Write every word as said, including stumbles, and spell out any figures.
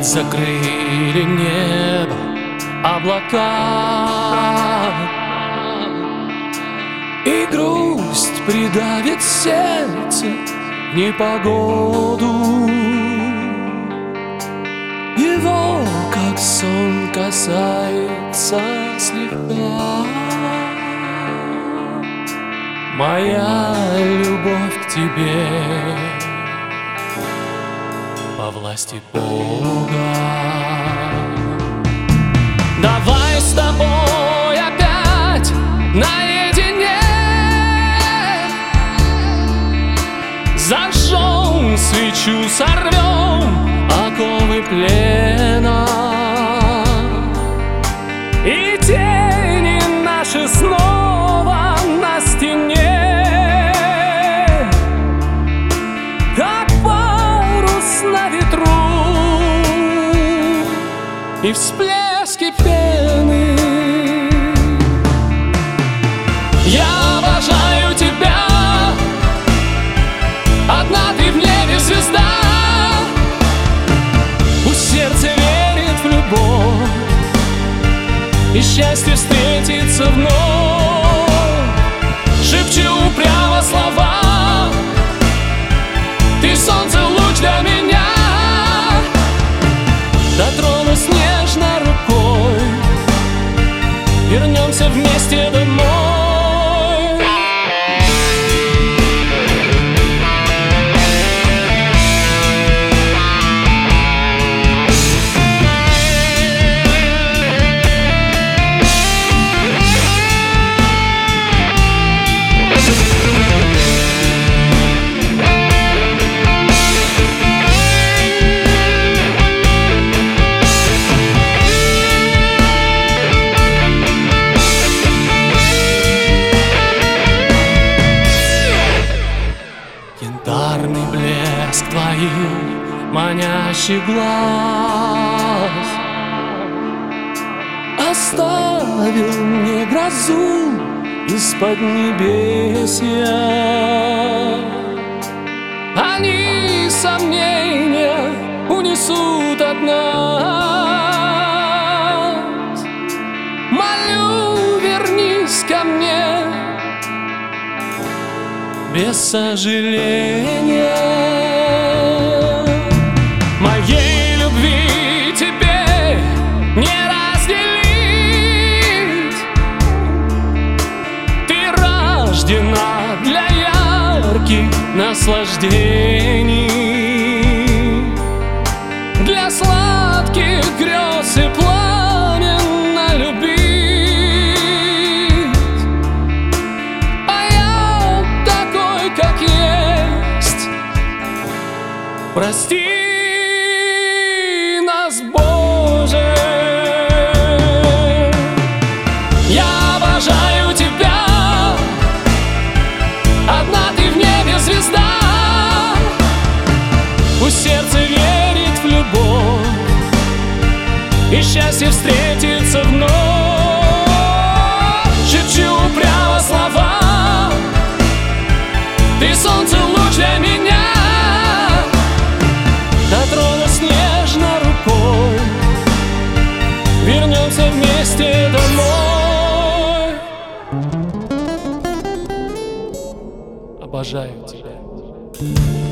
Закрыли небо облака, и грусть придавит сердце в непогоду. Его, как сон, касается слегка. Моя любовь к тебе по власти Бога. Давай с тобой опять наедине зажжем свечу, сорвем оковы плена, и тени наши снова на стене, как парус на ветру, и всплески пены. Я обожаю тебя, одна ты в небе звезда. Пусть сердце верит в любовь, и счастье встретится вновь. Шепчу упрямо слова, ты солнце, луч для меня. Дотронусь нежно рукой, вернемся вместе домой. Янтарный блеск твоих манящих глаз оставил мне грозу из-под небесья. Они сомнения унесут от нас. Молю, вернись ко мне без сожаления. Моей любви тебе не разделить. Ты рождена для ярких наслаждений, для сладких грез и пламенно любить. Как есть, прости нас, Боже. Я обожаю тебя, одна ты в небе звезда. Пусть сердце верит в любовь, и счастье встретится вновь. Шепчу упрямо слова, ты солнце, луч для меня. Дотронусь нежно рукой, вернемся вместе домой. Обожаю тебя.